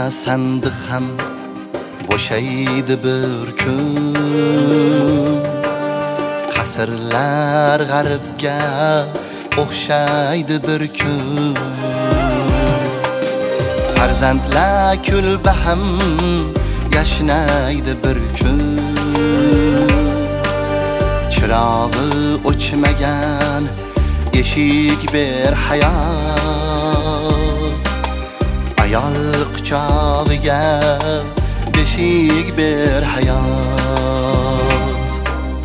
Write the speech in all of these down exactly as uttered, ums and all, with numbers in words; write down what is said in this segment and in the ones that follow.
sandiq ham bo'shaydi bir kun. Qasrlar g'aribga o'xshaydi bir kun. Farzandlar kulba ham yashnaydi bir kun. Chirog'i o'chmagan eshik ber hayot. Ayol quchog'iga beshik ber hayot.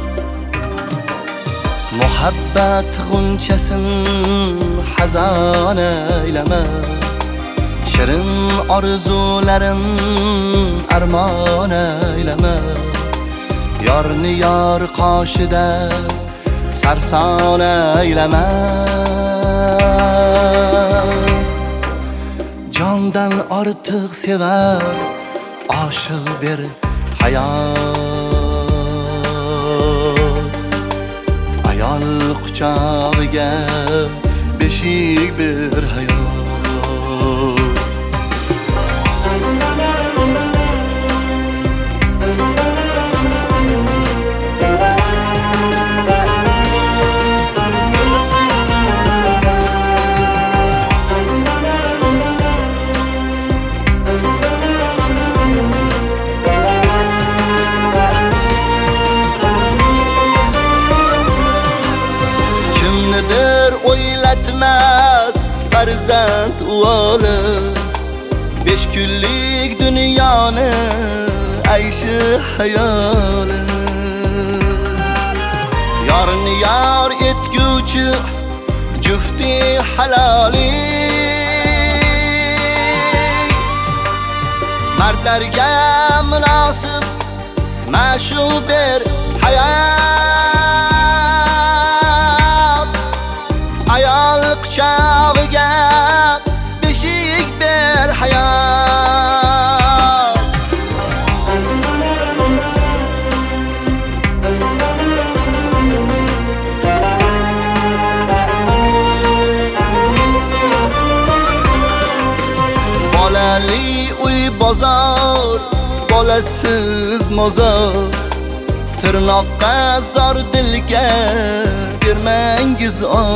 Muhabbat g'unchasin xazon aylama. Shirin orzularim armon aylama. Yorni yor qoshida sarson aylama. Jondan ortiq sevar oshiq ber hayot. Ayol quchog'iga beshik ber hayot. O'ylatmas farzand uvoli. Besh kunlik dunyoni ayshi hayoli. Yorni yor etguvchi jufti haloli. Mardlarga munosib ma'shum ber hayot. Ayol quchog'iga beshik ber hayot. Bolali uy bozor, bolasiz mozor. Tirnoqqa zor dilga bermangiz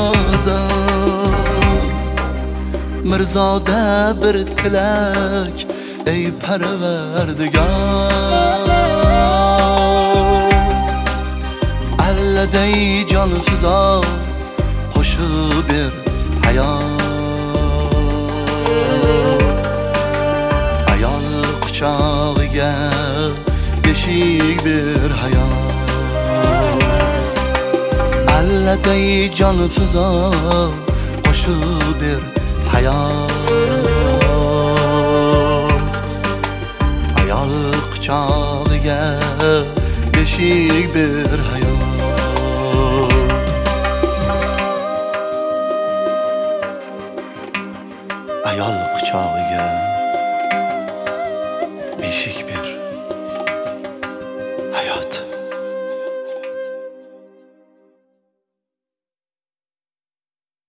ozor. Mirzoda bir tilak ey Parvardigor. Alladay jon fizo qo'shib ber hayot. Ayol quchog'iga beshik ber hayot. Alladay jon fizo qo'shib ber hayot. Ayol quchog'iga beshik ber hayot. Ayol quchog'iga beshik ber